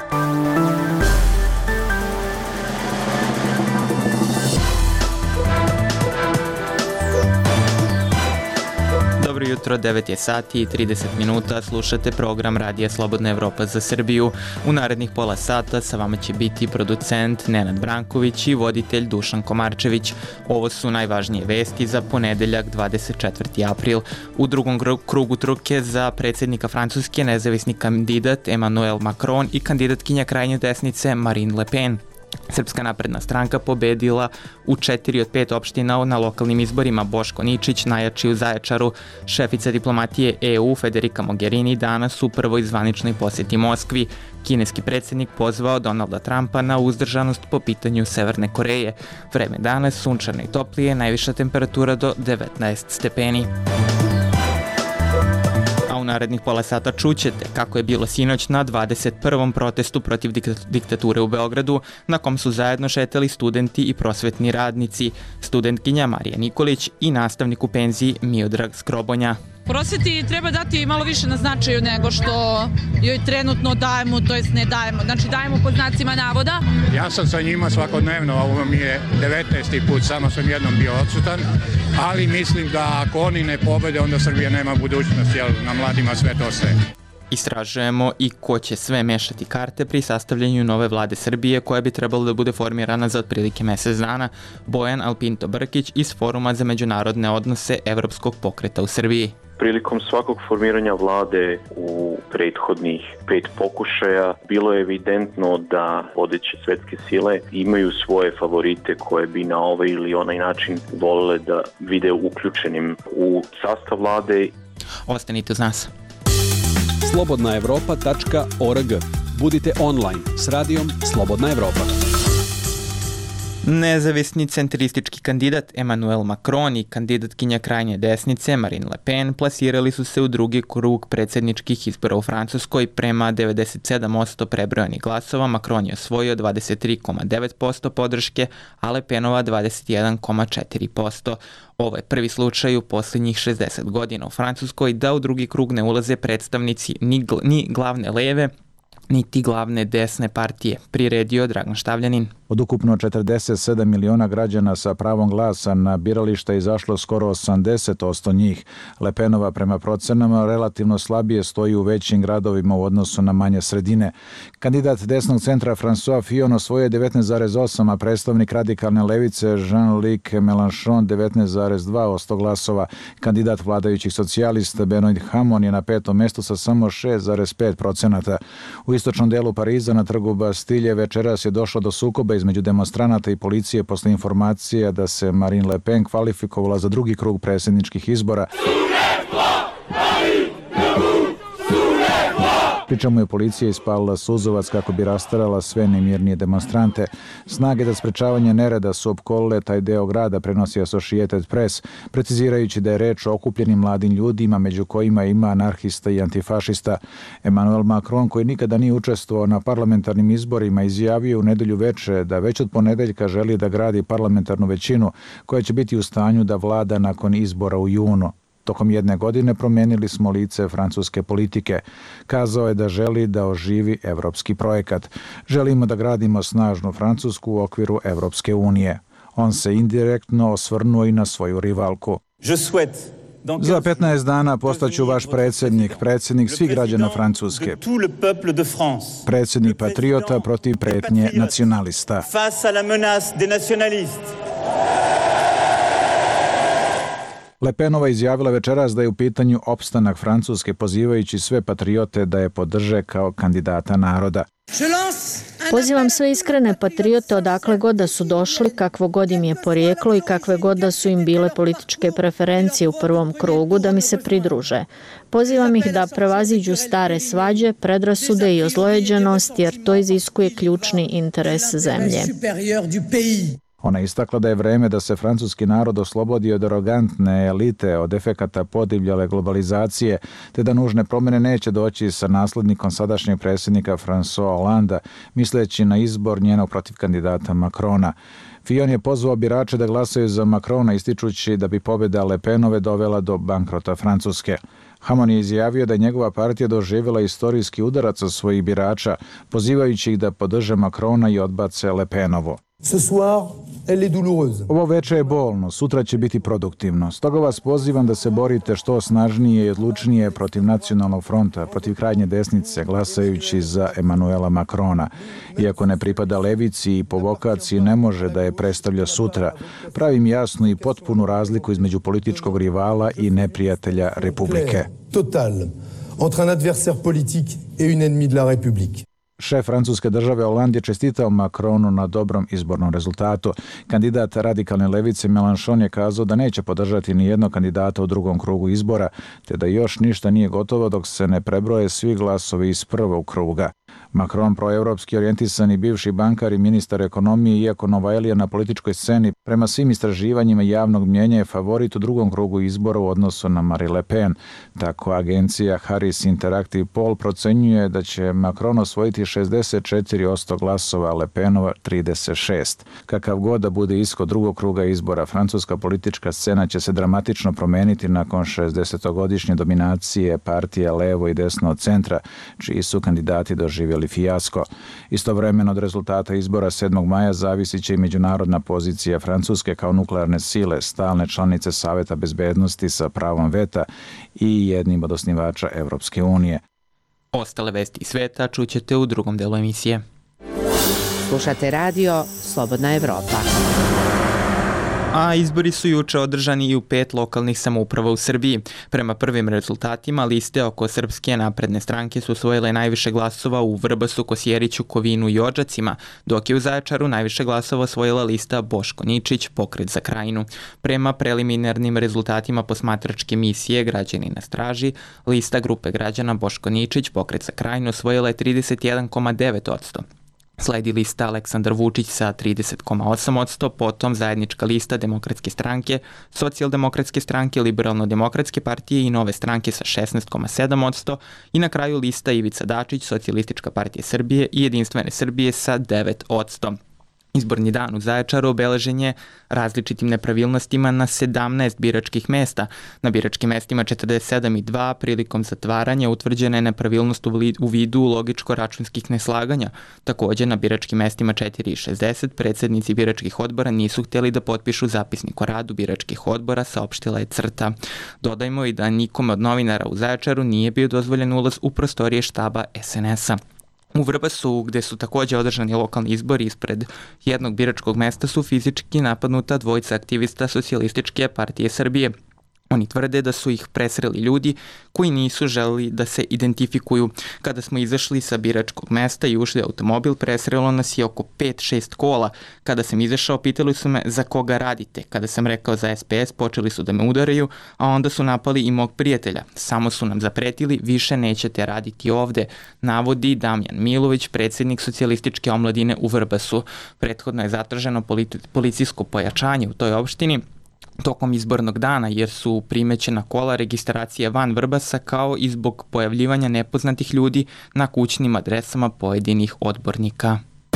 Dobro jutro, 9 je sati i 30 minuta, slušate program Radija Slobodna Evropa za Srbiju. U narednih pola sata sa vama će biti producent Nenad Branković i voditelj Dušan Komarčević. Ovo su najvažnije vesti za ponedeljak 24. april. U drugom krugu trke za predsjednika Francuske nezavisni kandidat Emmanuel Macron i kandidatkinja krajnje desnice Marine Le Pen. Srpska napredna stranka pobedila u 4 od 5 opština na lokalnim izborima. Boško Ničić najjači u Zaječaru. Šefica diplomatije EU Federica Mogherini danas u prvoj zvaničnoj posjeti Moskvi. Kineski predsjednik pozvao Donalda Trumpa na uzdržanost po pitanju Severne Koreje. Vreme danas sunčano i toplije, najviša temperatura do 19 stepeni. U narednih pola sata čućete kako je bilo sinoć na 21. protestu protiv diktature u Beogradu, na kom su zajedno šetali studenti i prosvetni radnici, studentkinja Marija Nikolić i nastavnik u penziji Miodrag Skrobonja. Prosveti treba dati malo više na značaju nego što joj trenutno dajemo, to jest ne dajemo. Znači dajemo pod znacima navoda. Ja sam sa njima svakodnevno, ovo mi je 19. put, samo sam jednom bio odsutan, ali mislim da ako oni ne pobede, onda Srbija nema budućnost, jer na mladima sve to ostaje. Istražujemo i ko će sve mešati karte pri sastavljanju nove vlade Srbije koja bi trebalo da bude formirana za otprilike mesec dana. Bojan Alpinto Brkić iz Foruma za međunarodne odnose Evropskog pokreta u Srbiji. Prilikom svakog formiranja vlade u prethodnih 5 pokušaja bilo je evidentno da vodeće svetske sile imaju svoje favorite koje bi na ovaj ili onaj način volele da vide uključenim u sastav vlade. Ostanite uz nas. slobodnaevropa.org. Budite online s radijom Slobodna Evropa. Nezavisni centristički kandidat Emmanuel Macron i kandidatkinja krajnje desnice Marine Le Pen plasirali su se u drugi krug predsjedničkih izbora u Francuskoj. Prema 97% prebrojanih glasova Macron je osvojio 23,9% podrške, a Le Penova 21,4%. Ovo je prvi slučaj u posljednjih 60 godina u Francuskoj da u drugi krug ne ulaze predstavnici ni glavne leve, niti glavne desne partije, priredio Dragan Štavljanin. Od ukupno 47 miliona građana sa pravom glasa na birališta izašlo skoro 80% njih. Le Penova prema procenama relativno slabije stoji u većim gradovima u odnosu na manje sredine. Kandidat desnog centra François Fillon osvojio 19,8, a predstavnik radikalne levice Jean-Luc Mélenchon 19,2% glasova. Kandidat vladajućih socijalista Benoît Hamon je na 5. mjestu sa samo 6,5%. U istočnom delu Pariza na trgu Bastilje večeras je došlo do sukoba između demonstranata i policije posle informacije da se Marine Le Pen kvalifikovala za drugi krug predsjedničkih izbora. Pričamo je policija ispalila suzovac kako bi rastarala sve nemirnije demonstrante. Snage za sprečavanje nereda su opkolile taj deo grada, prenosi Associated Press, precizirajući da je reč o okupljenim mladim ljudima, među kojima ima anarhista i antifašista. Emmanuel Macron, koji nikada nije učestvovao na parlamentarnim izborima, izjavio u nedelju veče da već od ponedeljka želi da gradi parlamentarnu većinu koja će biti u stanju da vlada nakon izbora u junu. Tokom jedne godine promenili smo lice francuske politike. Kazao je da želi da oživi evropski projekat. Želimo da gradimo snažnu Francusku u okviru Evropske unije. On se indirektno osvrnuo i na svoju rivalku. Za 15 dana postaću vaš predsjednik svih građana Francuske, predsjednik patriota protiv pretnje nacionalista. Le Penova izjavila večeras da je u pitanju opstanak Francuske, pozivajući sve patriote da je podrže kao kandidata naroda. Pozivam sve iskrene patriote odakle god da su došli, kakvo god im je porijeklo i kakve god da su im bile političke preferencije u prvom krugu, da mi se pridruže. Pozivam ih da prevaziđu stare svađe, predrasude i ozlojeđenost, jer to iziskuje ključni interes zemlje. Ona istakla da je vreme da se francuski narod oslobodi od arogantne elite, od efekata podivljale globalizacije, te da nužne promjene neće doći sa naslednikom sadašnjeg predsjednika François Hollanda, misleći na izbor njenog protivkandidata Macrona. Fillon je pozvao birače da glasaju za Macrona, ističući da bi pobjeda Le Penove dovela do bankrota Francuske. Hamon je izjavio da je njegova partija doživjela istorijski udarac od svojih birača, pozivajući ih da podrže Macrona i odbace Le Penovo. Ovo veče je bolno, sutra će biti produktivno. Stoga vas pozivam da se borite što snažnije i odlučnije protiv nacionalnog fronta, protiv krajnje desnice, glasajući za Emanuela Macrona. Iako ne pripada levici i po vokaciji ne može da je predstavlja sutra, pravim jasnu i potpunu razliku između političkog rivala i neprijatelja Republike. Total, entre un adversaire politique et une ennemie de la République. Šef francuske države Hollande je čestitao Macronu na dobrom izbornom rezultatu. Kandidat radikalne levice Mélenchon je kazao da neće podržati ni jednog kandidata u drugom krugu izbora, te da još ništa nije gotovo dok se ne prebroje svi glasovi iz prvog kruga. Macron, proevropski orijentisani bivši bankar i ministar ekonomije, iako nova elija na političkoj sceni, prema svim istraživanjima javnog mnjenja je favorit u drugom krugu izbora u odnosu na Marine Le Pen. Tako agencija Harris Interactive Poll procenjuje da će Macron osvojiti 64% glasova, Le Penova 36. Kakav god da bude ishod drugog kruga izbora, francuska politička scena će se dramatično promeniti nakon 60-godišnje dominacije partija levo i desno od centra, čiji su kandidati doživjeli fijasko. Istovremeno od rezultata izbora 7. maja zavisit će i međunarodna pozicija Francuske kao nuklearne sile, stalne članice Saveta bezbednosti sa pravom veta i jednim od osnivača Evropske unije. Ostale vesti iz sveta čućete u drugom delu emisije. Slušate radio Slobodna Evropa. A izbori su juče održani i u 5 lokalnih samouprava u Srbiji. Prema prvim rezultatima liste oko Srpske napredne stranke su osvojile najviše glasova u Vrbasu, Kosjeriću, Kovinu i Odžacima, dok je u Zaječaru najviše glasova osvojila lista Boško Ničić, Pokret za Krajinu. Prema preliminarnim rezultatima posmatračke misije Građani na straži, lista grupe građana Boško Ničić, Pokret za Krajinu osvojila je 31,9%. Sledi lista Aleksandar Vučić sa 30,8%, potom zajednička lista Demokratske stranke, Socijaldemokratske stranke, Liberalno-demokratske partije i Nove stranke sa 16,7% i na kraju lista Ivica Dačić, Socijalistička partija Srbije i Jedinstvene Srbije sa 9%. Izborni dan u Zaječaru obeležen je različitim nepravilnostima na 17 biračkih mesta. Na biračkim mestima 47 i 2 prilikom zatvaranja utvrđena je nepravilnost u vidu logičko-računskih neslaganja. Također na biračkim mestima 4 i 60 predsjednici biračkih odbora nisu htjeli da potpišu zapisnik o radu biračkih odbora, saopštila je CRTA. Dodajmo i da nikome od novinara u Zaječaru nije bio dozvoljen ulaz u prostorije štaba SNS-a. U Vrbasu, gde su također održani lokalni izbori ispred jednog biračkog mesta, su fizički napadnuta dvojica aktivista Socijalističke partije Srbije. Oni tvrde da su ih presreli ljudi koji nisu želeli da se identifikuju. Kada smo izašli sa biračkog mesta i ušli u automobil, presrelo nas je oko 5-6 kola. Kada sam izašao, pitali su me za koga radite. Kada sam rekao za SPS, počeli su da me udaraju, a onda su napali i mog prijatelja. Samo su nam zapretili, više nećete raditi ovde, navodi Damjan Milović, predsjednik Socijalističke omladine u Vrbasu. Prethodno je zatraženo policijsko pojačanje u toj opštini tokom izbornog dana, jer su primećena kola registracije van Vrbasa, kao i zbog pojavljivanja nepoznatih ljudi na kućnim adresama pojedinih odbornika.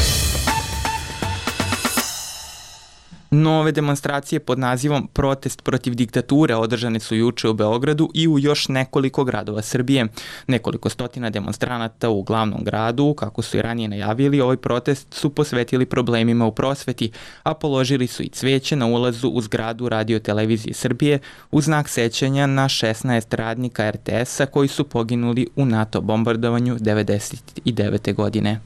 Nove demonstracije pod nazivom Protest protiv diktature održane su juče u Beogradu i u još nekoliko gradova Srbije. Nekoliko stotina demonstranata u glavnom gradu, kako su i ranije najavili, ovaj protest su posvetili problemima u prosveti, a položili su i cveće na ulazu u zgradu Radio-televizije Srbije u znak sećanja na 16 radnika RTS-a koji su poginuli u NATO bombardovanju 1999. godine.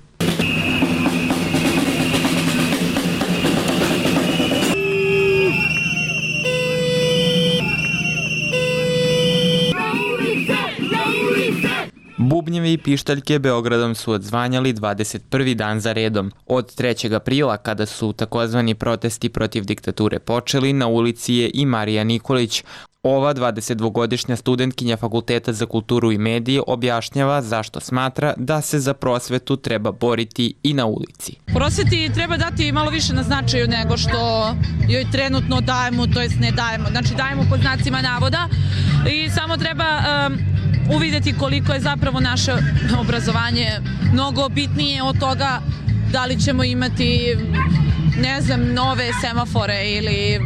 Bubnjevi i pištaljke Beogradom su odzvanjali 21. dan za redom. Od 3. aprila, kada su takozvani protesti protiv diktature počeli, na ulici je i Marija Nikolić. Ova 22-godišnja studentkinja Fakulteta za kulturu i medije objašnjava zašto smatra da se za prosvetu treba boriti i na ulici. Prosveti treba dati malo više na značaju nego što joj trenutno dajemo, to jest ne dajemo. Znači dajemo pod znacima navoda i samo treba uvidjeti koliko je zapravo naše obrazovanje mnogo bitnije od toga da li ćemo imati, ne znam, nove semafore ili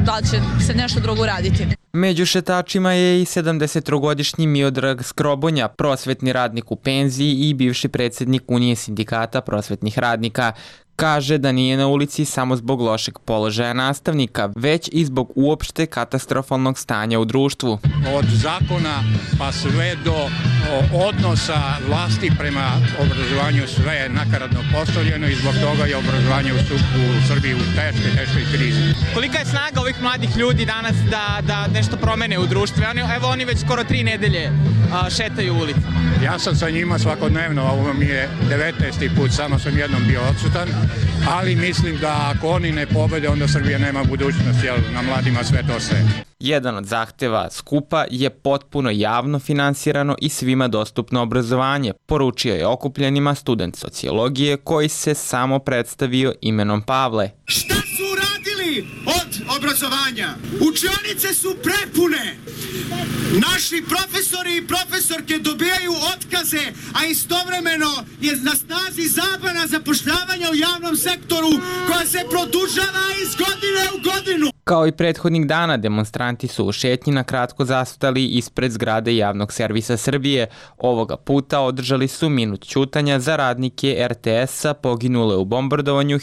da li će se nešto drugo uraditi. Među šetačima je i 73-godišnji Miodrag Skrobonja, prosvetni radnik u penziji i bivši predsjednik Unije sindikata prosvetnih radnika. Kaže da nije na ulici samo zbog lošeg položaja nastavnika, već i zbog uopšte katastrofalnog stanja u društvu. Od zakona pa sve do odnosa vlasti prema obrazovanju sve je nakaradno postavljeno i zbog toga je obrazovanje u Srbiji u teškoj krizi. Kolika je snaga ovih mladih ljudi danas da nešto promene u društvu? Evo oni već skoro 3 nedelje šetaju ulicama. Ja sam sa njima svakodnevno, ovo mi je 19. put, samo sam jednom bio odsutan, ali mislim da ako oni ne pobede, onda Srbija nema budućnost, jer na mladima sve to ostaje. Jedan od zahteva skupa je potpuno javno finansirano i svima dostupno obrazovanje, poručio je okupljenima student sociologije koji se samo predstavio imenom Pavle. Šta su uradili od obrazovanja? Učionice su prepune. Naši profesori i profesorke dobijaju otkaze, a istovremeno je na snazi zabrana zapošljavanja u javnom sektoru koja se produžava iz godine u godinu. Kao i prethodnih dana, demonstranti su u šetnji na kratko zastali ispred zgrade Javnog servisa Srbije. Ovoga puta održali su minut ćutanja za radnike RTS-a poginule u bombardovanju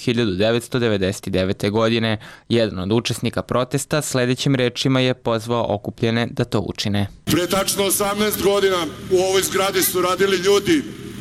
1999. godine. Jedan od učesnika protesta sledećim rečima je pozvao okupljene da to učine. Pre tačno 18 godina u ovoj zgradi su radili ljudi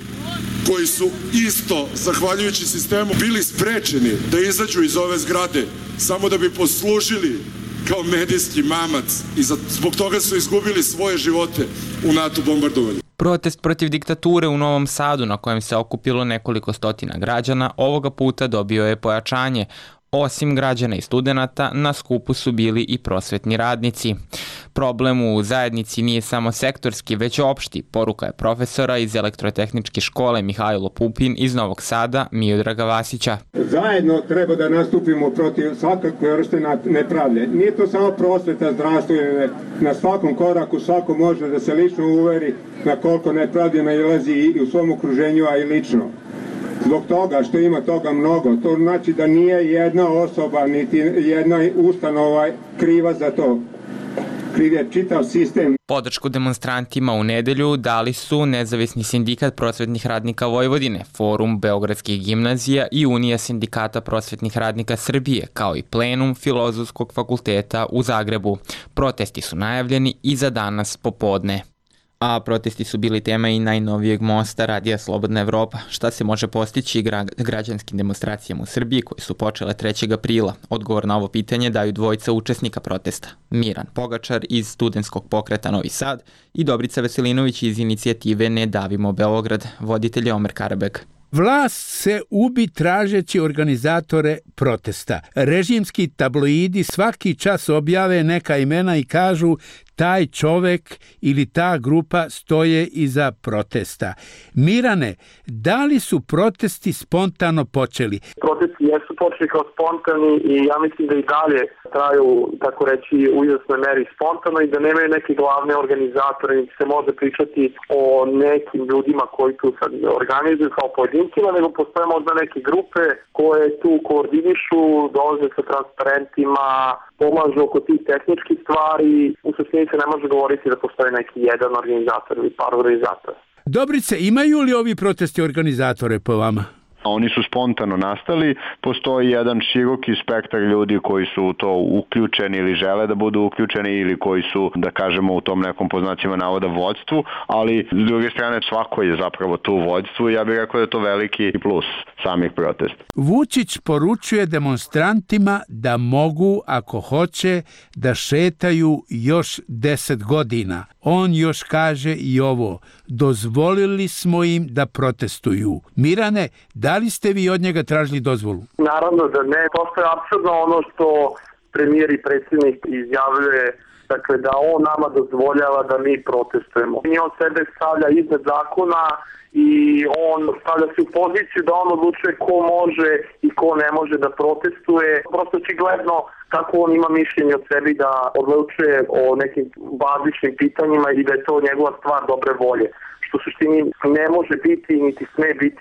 koji su isto, zahvaljujući sistemu, bili sprečeni da izađu iz ove zgrade samo da bi poslužili kao medijski mamac i zbog toga su izgubili svoje živote u NATO bombardovanju. Protest protiv diktature u Novom Sadu, na kojem se okupilo nekoliko stotina građana, ovoga puta dobio je pojačanje. Osim građana i studenata, na skupu su bili i prosvetni radnici. Problem u zajednici nije samo sektorski, već opšti, poruka je profesora iz Elektrotehničke škole Mihajlo Pupin iz Novog Sada, Miodraga Vasića. Zajedno treba da nastupimo protiv svakakve vrste nepravde. Nije to samo prosveta, zdravstvo, na svakom koraku svako može da se lično uveri na koliko nepravde nailazi i u svom okruženju, a i lično. Zbog toga što ima toga mnogo, to znači da nije jedna osoba niti jedna ustanova kriva za to. Kriv je čitav sistem. Podršku demonstrantima u nedelju dali su Nezavisni sindikat prosvetnih radnika Vojvodine, Forum Beogradskih gimnazija i Unija sindikata prosvetnih radnika Srbije, kao i plenum Filozofskog fakulteta u Zagrebu. Protesti su najavljeni i za danas popodne. A protesti su bili tema i najnovijeg mosta Radija Slobodna Evropa. Šta se može postići građanskim demonstracijama u Srbiji koje su počele 3. aprila? Odgovor na ovo pitanje daju dvojica učesnika protesta. Miran Pogačar iz Studentskog pokreta Novi Sad i Dobrica Veselinović iz inicijative Ne davimo Beograd, voditelj Omer Karabek. Vlast se ubi tražeći organizatore protesta. Režimski tabloidi svaki čas objave neka imena i kažu taj čovek ili ta grupa stoje iza protesta. Mirane, da li su protesti spontano počeli? Protesti jesu počeli kao spontani i ja mislim da i dalje traju, tako reći, u izvesnoj meri spontano i da nemaju neke glavne organizatore, niti se može pričati o nekim ljudima koji tu sad organizuju kao pojedincima, nego postoje možda neke grupe koje tu koordinišu, dolaze sa transparentima, pomažu oko tih tehničkih stvari. U suštini se ne može govoriti da postoji neki jedan organizator ili par organizatora. Dobrice, imaju li ovi protesti organizatore po vama? Oni su spontano nastali, postoji jedan široki spektar ljudi koji su u to uključeni ili žele da budu uključeni ili koji su, da kažemo, u tom nekom po znacima navoda vođstvu, ali s druge strane svako je zapravo tu vođstvu i ja bih rekao da je to veliki plus samih protesta. Vučić poručuje demonstrantima da mogu, ako hoće, da šetaju još 10 godina. On još kaže i ovo, dozvolili smo im da protestuju. Mirane, da li ste vi od njega tražili dozvolu? Naravno da ne, to je apsurdno ono što premijer i predsjednik izjavljuje, dakle da on nama dozvoljava da mi protestujemo. I on sebe stavlja iznad zakona i on stavlja se u poziciju da on odlučuje ko može i ko ne može da protestuje. Prosto očigledno kako on ima mišljenje od sebi da odlučuje o nekim bazičnim pitanjima i da je to njegova stvar dobre volje. Što u suštini ne može biti niti sme biti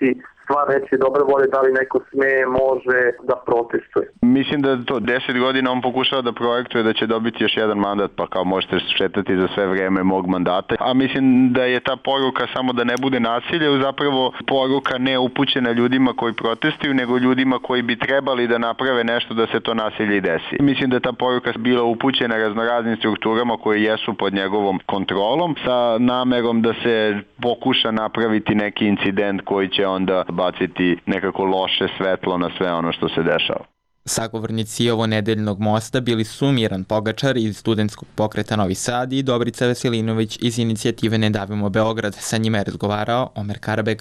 stvar reći dobre volje da li neko sme, može da protestuje. Mislim da to 10 godina on pokušava da projektuje da će dobiti još jedan mandat, pa kao možete šetati za sve vreme mog mandata. A mislim da je ta poruka samo da ne bude nasilje, zapravo poruka ne upućena ljudima koji protestuju, nego ljudima koji bi trebali da naprave nešto da se to nasilje i desi. Mislim da je ta poruka bila upućena raznoraznim strukturama koje jesu pod njegovom kontrolom, sa namerom da se pokuša napraviti neki incident koji će onda baciti nekako loše svetlo na sve ono što se dešava. Sagovornici ovonedeljnog mosta bili su Miran Pogačar iz Studentskog pokreta Novi Sad i Dobrica Veselinović iz inicijative Ne davimo Beograd. Sa njima je razgovarao Omer Karabeg.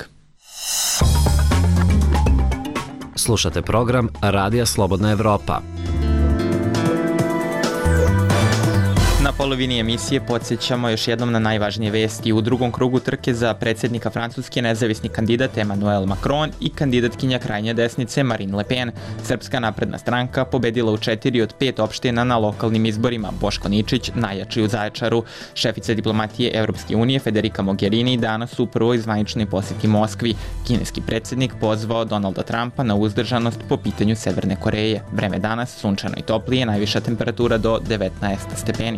Slušate program Radija Slobodna Evropa. Na polovini emisije podsjećamo još jednom na najvažnije vesti. U drugom krugu trke za predsjednika Francuske nezavisni kandidat Emmanuel Macron i kandidatkinja krajnje desnice Marine Le Pen. Srpska napredna stranka pobedila u 4 od 5 opština na lokalnim izborima. Boško Ničić najjači u Zaječaru. Šefica diplomatije Evropske unije Federica Mogherini danas u prvoj zvaničnoj posjeti Moskvi. Kineski predsjednik pozvao Donalda Trumpa na uzdržanost po pitanju Severne Koreje. Vreme danas sunčano i toplije, najviša temperatura do 19 stepeni.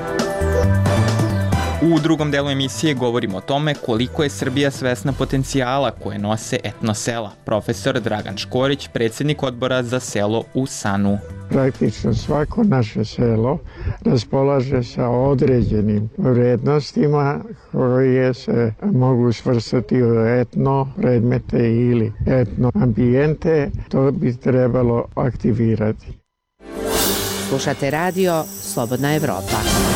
U drugom delu emisije govorimo o tome koliko je Srbija svesna potencijala koje nose etnosela. Profesor Dragan Škorić, predsjednik odbora za selo u Sanu. Praktično svako naše selo raspolaže sa određenim vrednostima koje se mogu svrstati u etno predmete ili etno ambijente. To bi trebalo aktivirati. Slušate radio Slobodna Evropa.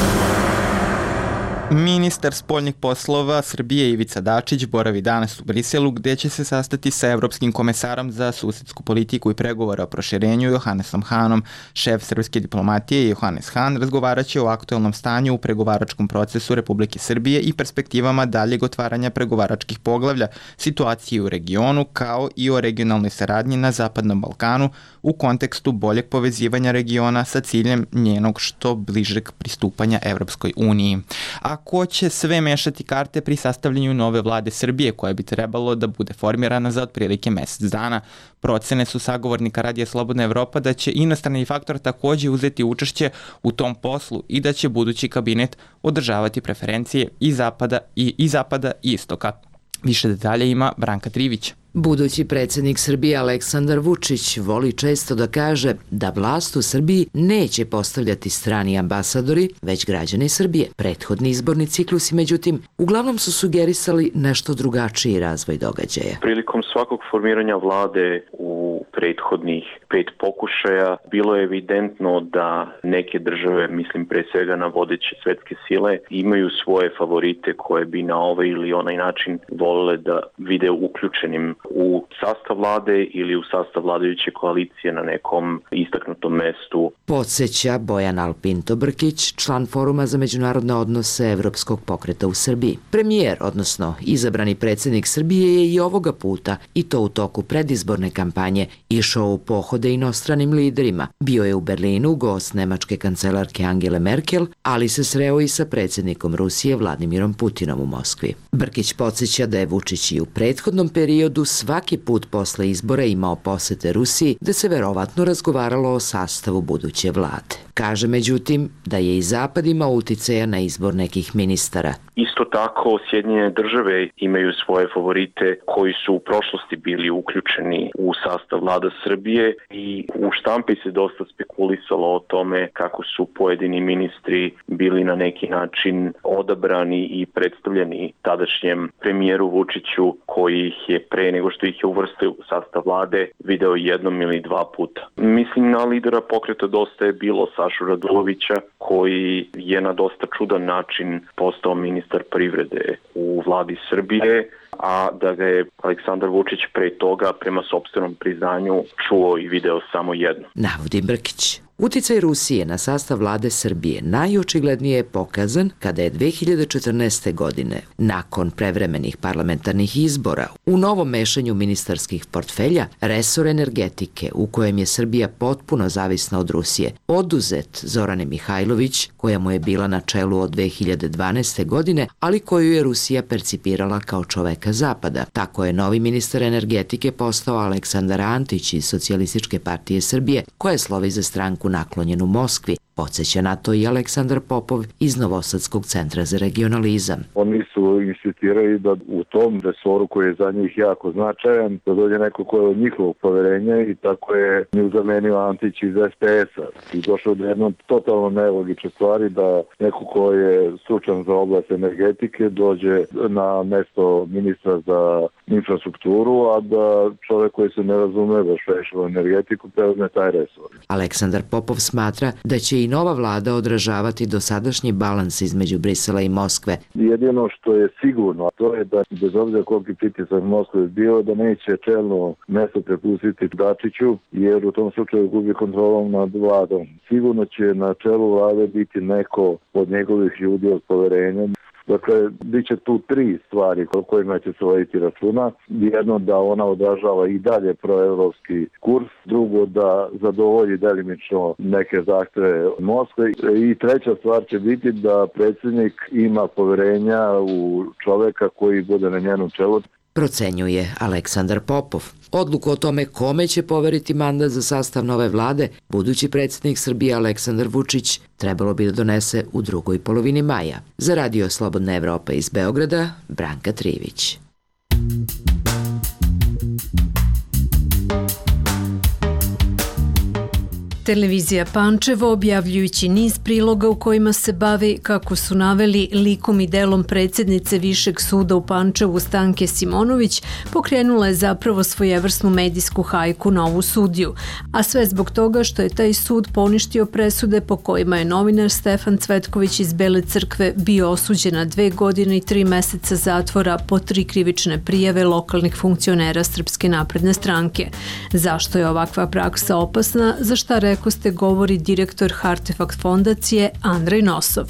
Ministar spoljnih poslova Srbije Ivica Dačić boravi danas u Briselu gdje će se sastati sa Evropskim komesarom za susedsku politiku i pregovore o proširenju Johannesom Hanom. Šef srpske diplomatije Johannes Han razgovarat će o aktuelnom stanju u pregovaračkom procesu Republike Srbije i perspektivama daljeg otvaranja pregovaračkih poglavlja, situaciji u regionu kao i o regionalnoj saradnji na Zapadnom Balkanu u kontekstu boljeg povezivanja regiona sa ciljem njenog što bližeg pristupanja Evropskoj uniji. A ko će sve mešati karte pri sastavljanju nove vlade Srbije koja bi trebalo da bude formirana za otprilike mjesec dana? Procene su sagovornika Radija Slobodna Evropa da će inostrani faktor također uzeti učešće u tom poslu i da će budući kabinet održavati preferencije i zapada i istoka. Više detalja ima Branka Trivić. Budući predsjednik Srbije Aleksandar Vučić voli često da kaže da vlast u Srbiji neće postavljati strani ambasadori, već građani Srbije. Prethodni izborni ciklusi, međutim, uglavnom su sugerisali nešto drugačiji razvoj događaja. Prilikom svakog formiranja vlade u prethodnih 5 pokušaja bilo je evidentno da neke države, mislim pre svega na vodeće svetske sile, imaju svoje favorite koje bi na ovaj ili onaj način volele da vide uključenim u sastav vlade ili u sastav vladajuće koalicije na nekom istaknutom mestu. Podsjeća Bojan Alpinto Brkić, član Foruma za međunarodne odnose Evropskog pokreta u Srbiji. Premijer, odnosno izabrani predsjednik Srbije, je i ovoga puta, i to u toku predizborne kampanje, išao u pohode inostranim liderima. Bio je u Berlinu gost nemačke kancelarke Angele Merkel, ali se sreo i sa predsjednikom Rusije Vladimirom Putinom u Moskvi. Brkić podsjeća da je Vučić i u prethodnom periodu svaki put posle izbora imao posete Rusiji, da se verovatno razgovaralo o sastavu buduće vlade. Kaže međutim da je i Zapad imao uticaja na izbor nekih ministara. Isto tako, Sjedinjene države imaju svoje favorite koji su u prošlosti bili uključeni u sastav vlada Srbije i u štampi se dosta spekulisalo o tome kako su pojedini ministri bili na neki način odabrani i predstavljeni tadašnjem premijeru Vučiću, koji ih je pre nego što ih je uvrstio u sastav vlade video jednom ili 2 puta. Mislim na lidera pokreta Dosta je bilo Sašu Radulovića, koji je na dosta čudan način postao ministar privrede u vladi Srbije, a da ga je Aleksandar Vučić pre toga prema sopstvenom priznanju čuo i video samo jedno. Navodi Brkić. Uticaj Rusije na sastav vlade Srbije najočiglednije je pokazan kada je 2014. godine, nakon prevremenih parlamentarnih izbora, u novom mešanju ministarskih portfelja, resor energetike, u kojem je Srbija potpuno zavisna od Rusije, oduzet Zorane Mihajlović, koja mu je bila na čelu od 2012. godine, ali koju je Rusija percipirala kao čoveka Zapada. Tako je novi ministar energetike postao Aleksandar Antić iz Socijalističke partije Srbije, koja slovi za stranku naklonjenu Moskvi. Podsjeća na to i Aleksandar Popov iz Novosadskog centra za regionalizam. Oni su insistirali da u tom resoru koji je za njih jako značajan, da dođe neko ko je od njihovog poverenja i tako je nju zamenio Antić iz SPS-a. I došao do jednom totalno nelogične stvari da neko ko je stručan za oblast energetike dođe na mesto ministra za infrastrukturu, a da čovek koji se ne razume baš previše u energetiku preuzme taj resor. Aleksandar Popov smatra da će i nova vlada odražavati dosadašnji balans između Brisela i Moskve. Jedino što je sigurno, a to je da bez obzira koliki pritisak Moskve bio, da neće čelno mesto prepustiti Dačiću, jer u tom slučaju gubi kontrolom nad vladom. Sigurno će na čelu vlade biti neko od njegovih ljudi od poverenja. Dakle, bit će tu tri stvari kojima će se voditi računa. Jedno, da ona odražava i dalje proevropski kurs. Drugo, da zadovolji delimično neke zahteve Moskve. I treća stvar će biti da predsjednik ima poverenja u čoveka koji bude na njenom čelu. Procenjuje Aleksandar Popov. Odluku o tome kome će poveriti mandat za sastav nove vlade, budući predsjednik Srbije Aleksandar Vučić trebalo bi da donese u drugoj polovini maja. Za Radio Slobodna Evropa iz Beograda, Branka Trivić. Televizija Pančevo, objavljujući niz priloga u kojima se bavi, kako su naveli, likom i delom predsjednice Višeg suda u Pančevu Stanke Simonović, pokrenula je zapravo svojevrsnu medijsku hajku na ovu sudiju, a sve zbog toga što je taj sud poništio presude po kojima je novinar Stefan Cvetković iz Bele Crkve bio osuđen na 2 godine i 3 meseca zatvora po 3 krivične prijave lokalnih funkcionera Srpske napredne stranke. Zašto je ovakva praksa opasna, za šta rekoste govori direktor Hartefakt fondacije Andrej Nosov.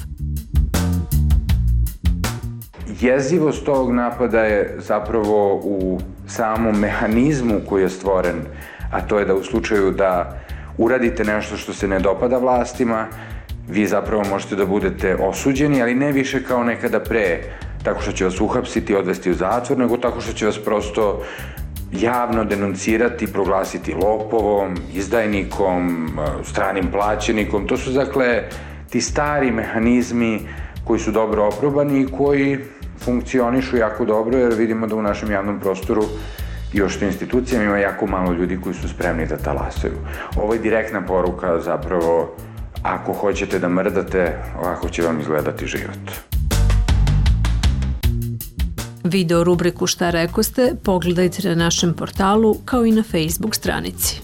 Jezivost ovog napada je zapravo u samom mehanizmu koji je stvoren, a to je da u slučaju da uradite nešto što se ne dopada vlastima, vi zapravo možete da budete osuđeni, ali ne više kao nekada pre, tako što će vas uhapsiti, odvesti u zatvor, nego tako što će vas prosto javno denuncirati, proglasiti lopovom, izdajnikom, stranim plaćenikom. To su, dakle, ti stari mehanizmi koji su dobro oprobani i koji funkcionišu jako dobro, jer vidimo da u našem javnom prostoru i još u institucijama ima jako malo ljudi koji su spremni da talasaju. Ovo je direktna poruka zapravo, ako hoćete da mrdate, ovako će vam izgledati život. Video rubriku Šta rekoste pogledajte na našem portalu kao i na Facebook stranici.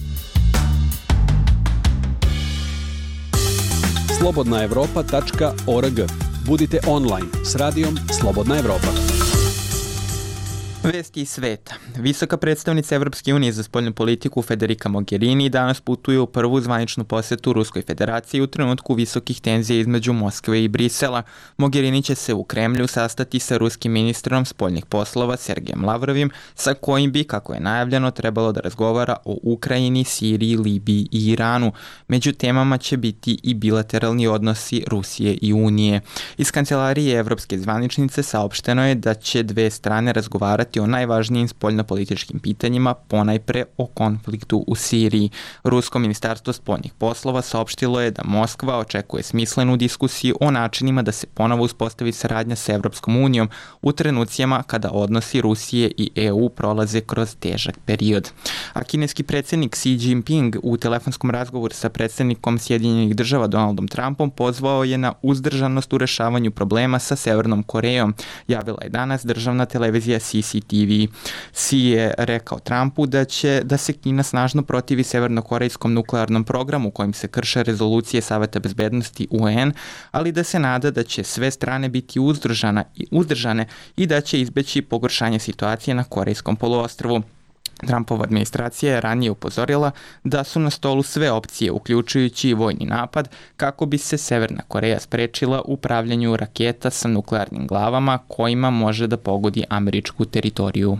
slobodnaevropa.org. Budite online s radijom Slobodna Evropa. Vesti iz sveta. Visoka predstavnica Evropske unije za spoljnu politiku Federica Mogherini danas putuje u prvu zvaničnu posetu Ruskoj federaciji u trenutku visokih tenzija između Moskve i Brisela. Mogherini će se u Kremlju sastati sa ruskim ministrom spoljnih poslova Sergejem Lavrovim, sa kojim bi, kako je najavljeno, trebalo da razgovara o Ukrajini, Siriji, Libiji i Iranu. Među temama će biti i bilateralni odnosi Rusije i Unije. Iz kancelarije Evropske zvaničnice saopšteno je da će dve strane razgovarati o najvažnijim spoljnopolitičkim pitanjima, ponajpre o konfliktu u Siriji. Rusko ministarstvo spoljnih poslova saopštilo je da Moskva očekuje smislenu diskusiju o načinima da se ponovo uspostavi saradnja sa Evropskom unijom u trenucijama kada odnosi Rusije i EU prolaze kroz težak period. A kineski predsjednik Xi Jinping u telefonskom razgovoru sa predsjednikom Sjedinjenih država Donaldom Trumpom pozvao je na uzdržanost u rešavanju problema sa Severnom Korejom, javila je danas državna televizija CCTV. Xi je rekao Trumpu da se Kina snažno protivi severnokorejskom nuklearnom programu kojim se krše rezolucije Saveta bezbednosti UN, ali da se nada da će sve strane biti uzdržane i da će izbeći pogoršanje situacije na Korejskom poluostrvu. Trumpova administracija je ranije upozorila da su na stolu sve opcije, uključujući i vojni napad, kako bi se Severna Koreja sprečila u upravljanju raketa sa nuklearnim glavama kojima može da pogodi američku teritoriju.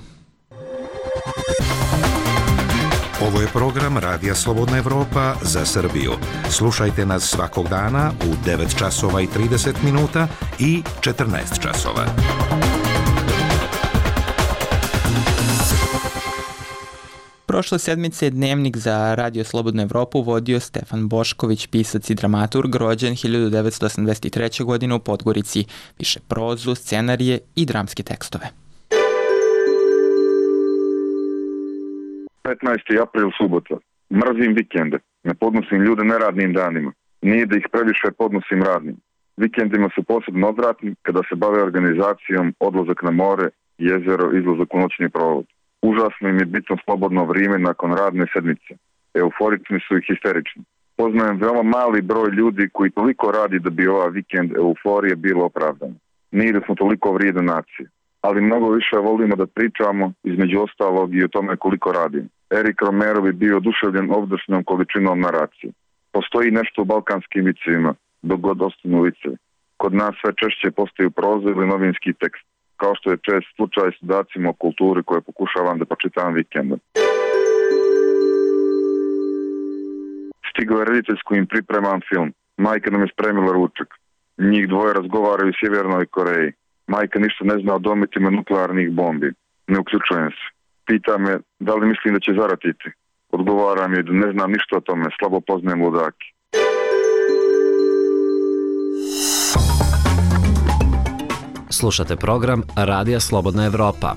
Ovo je program Radija Slobodna Evropa za Srbiju. Slušajte nas svakog dana u 9 časova i 30 minuta i 14 časova. Prošle sedmice je Dnevnik za Radio Slobodnu Evropu vodio Stefan Bošković, pisac i dramaturg, rođen 1983. godine u Podgorici. Piše prozu, scenarije i dramske tekstove. 15. april, subota. Mrzim vikende. Ne podnosim ljude neradnim danima. Nije da ih previše podnosim radnim. Vikendima su posebno odvratni kada se bave organizacijom, odlazak na more, jezero, izlazak u noćni provod. Užasno im je bitno slobodno vrijeme nakon radne sedmice. Euforični su i histerični. Poznajem veoma mali broj ljudi koji toliko radi da bi ova vikend euforije bilo opravdano. Nije da smo toliko vrijedne nacije. Ali mnogo više volimo da pričamo, između ostalog i o tome koliko radimo. Erik Romero bi bio oduševljen ovdašnjom količinom naracije. Postoji nešto u balkanskim vicevima, dok god ostanu vicevi. Kod nas sve češće postaju proza ili novinski tekst, kao što je čest slučaj s dacima o kulturi koje pokušavam da pročitam vikendom. Stigao je reditelj s kojim pripremam film. Majka nam je spremila ručak. Njih dvoje razgovaraju u Sjevernoj Koreji. Majka ništa ne zna o dometima nuklearnih bombi. Ne uključujem se. Pita me da li mislim da će zaratiti. Odgovaram je da ne znam ništa o tome, slabo poznajem ludake. Slušate program Radija Slobodna Evropa.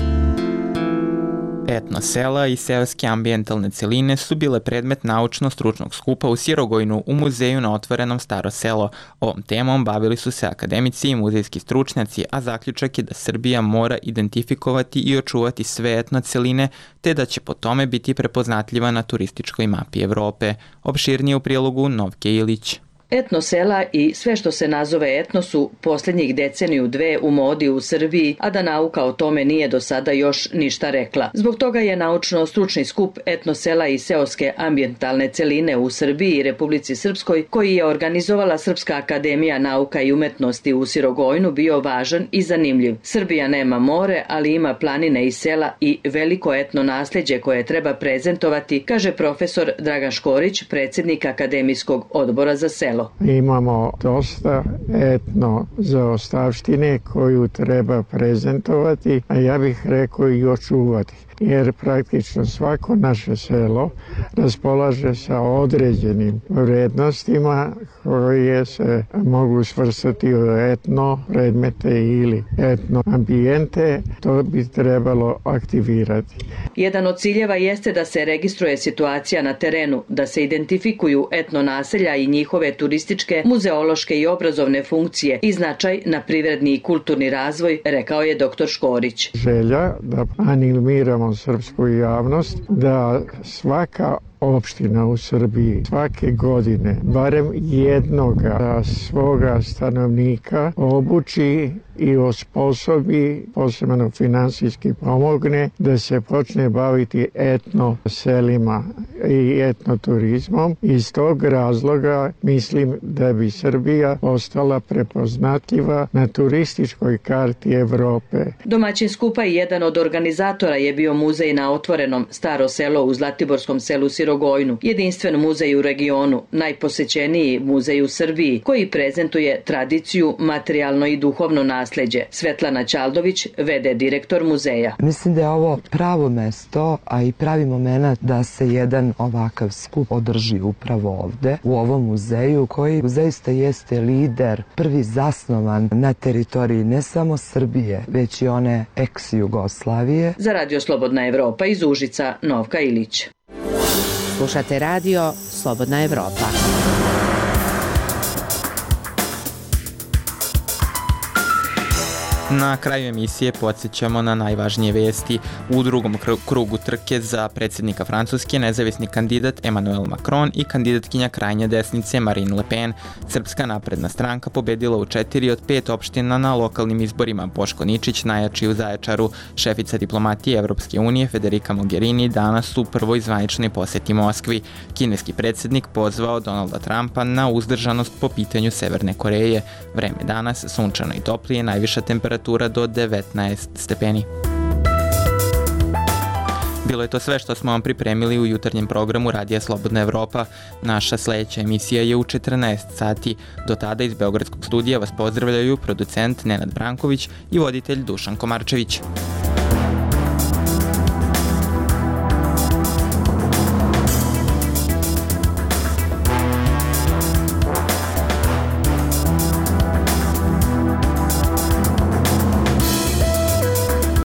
Etno sela i seoske ambijentalne celine su bile predmet naučno-stručnog skupa u Sirogojnu u muzeju na otvorenom Staro selo. Ovom temom bavili su se akademici i muzejski stručnjaci, a zaključak je da Srbija mora identifikovati i očuvati sve etno celine, te da će po tome biti prepoznatljiva na turističkoj mapi Evrope. Opširnije u prilogu Novke Ilić. Etno sela i sve što se nazove etno su posljednjih deceniju dve u modi u Srbiji, a da nauka o tome nije do sada još ništa rekla. Zbog toga je naučno-stručni skup etno sela i seoske ambijentalne celine u Srbiji i Republici Srpskoj, koji je organizovala Srpska akademija nauka i umetnosti u Sirogojnu, bio važan i zanimljiv. Srbija nema more, ali ima planine i sela i veliko etno nasljeđe koje treba prezentovati, kaže profesor Dragan Škorić, predsjednik Akademijskog odbora za selo. Imamo dosta etno zaostavštine koju treba prezentovati, a ja bih rekao i očuvati. Jer praktično svako naše selo raspolaže sa određenim vrednostima koje se mogu svrstati u etno predmete ili etno ambijente. To bi trebalo aktivirati. Jedan od ciljeva jeste da se registruje situacija na terenu, da se identifikuju etno naselja i njihove turističke, muzeološke i obrazovne funkcije i značaj na privredni i kulturni razvoj, rekao je dr. Škorić. Želja da animiramo srpsku javnost da svaka opština u Srbiji svake godine barem jednoga svoga stanovnika obuči i osposobi, posebno finansijski pomogne, da se počne baviti etno selima i etno turizmom. Iz tog razloga mislim da bi Srbija ostala prepoznatljiva na turističkoj karti Evrope. Domaćin skupa i jedan od organizatora je bio muzej na otvorenom Staro selo u Zlatiborskom selu Sirogojnu, jedinstven muzej u regionu, najposećeniji muzej u Srbiji, koji prezentuje tradiciju, materijalno i duhovno nasleđe. Svetlana Ćaldović, v.d. direktor muzeja. Mislim da je ovo pravo mesto, a i pravi moment da se jedan ovakav skup održi upravo ovde, u ovom muzeju, koji zaista jeste lider, prvi zasnovan na teritoriji ne samo Srbije, već i one ex-Jugoslavije. Za Radio Slobodna Evropa iz Užica, Novka Ilić. Slušate Radio Slobodna Evropa. Na kraju emisije podsjećamo na najvažnije vesti. U drugom krugu trke za predsjednika Francuske nezavisni kandidat Emmanuel Macron i kandidatkinja krajnje desnice Marine Le Pen. Srpska napredna stranka pobedila u 4 od 5 opština na lokalnim izborima. Boško Ničić najjači u Zaječaru. Šefica diplomatije Evropske unije Federica Mogherini danas u prvoj zvaničnoj poseti Moskvi. Kineski predsjednik pozvao Donalda Trumpa na uzdržanost po pitanju Severne Koreje. Vreme danas sunčano i toplije, najviša temperatura do 19 stepeni. Bilo je to sve što smo vam pripremili u jutarnjem programu Radija Slobodna Evropa. Naša sledeća emisija je u 14 sati. Do tada iz Beogradskog studija vas pozdravljaju producent Nenad Branković i voditelj Dušan Komarčević.